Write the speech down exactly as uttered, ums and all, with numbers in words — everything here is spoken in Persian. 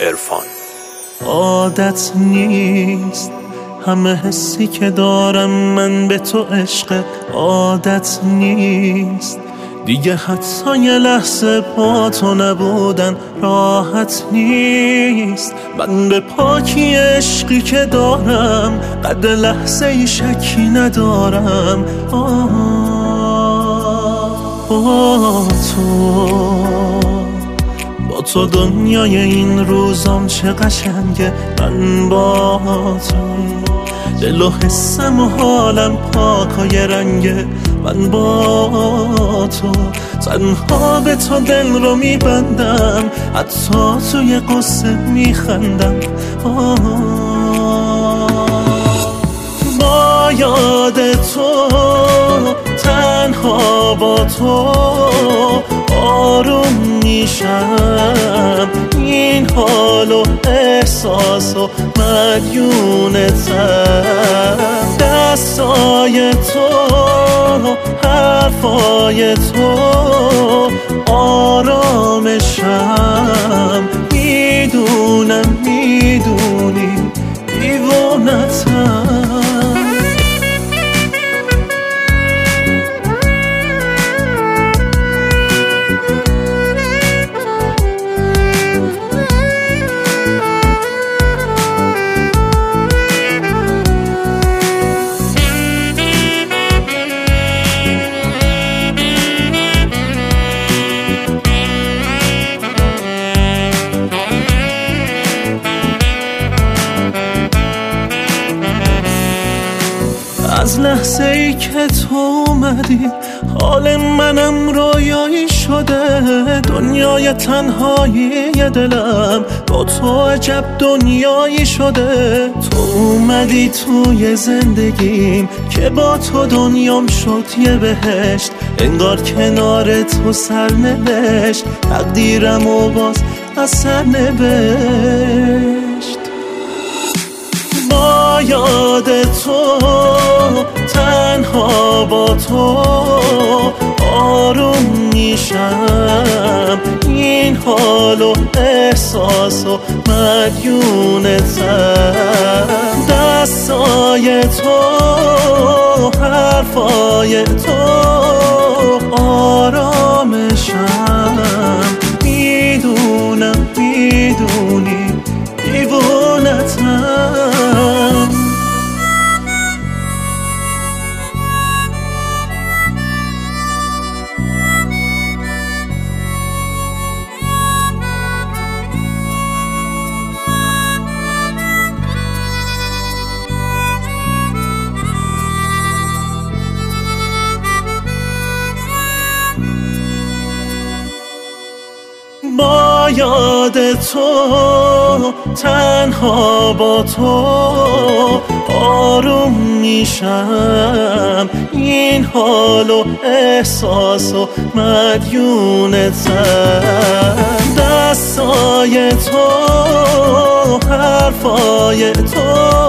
عرفان. عادت نیست همه حسی که دارم من به تو عشق، عادت نیست دیگه حتی یه لحظه با تو نبودن راحت نیست. من به پاکی عشقی که دارم قد لحظه ای شکی ندارم. آه با تو با تو دنیای این روزام چه قشنگه. من با تو دل و حسم و حالم پاکای رنگه. من با تو تنها به تو دل رو میبندم، حتی توی قصه میخندم. با یاد تو تنها با تو آروم میشم. این حال و احساس و مدیونتم. دستای تو حرفای تو آرامشم. میدونم میدونی دیوانتم. از لحظه ای که تو اومدی حال منم رویایی شده. دنیای تنهایی دلم با تو عجب دنیایی شده. تو اومدی توی زندگیم که با تو دنیام شد یه بهشت. انگار کنار تو سرنوشت تقدیرم و باز از سرنوشت. با یاد تو تنها با تو آروم میشم. این حال و احساس و مدیونتم. دستای تو حرفای تو آرامشم. میدونم میدونی دیوانتم. با یاد تو تنها با تو آروم میشم. این حال و احساس و مدیونتم. دستای تو حرفای تو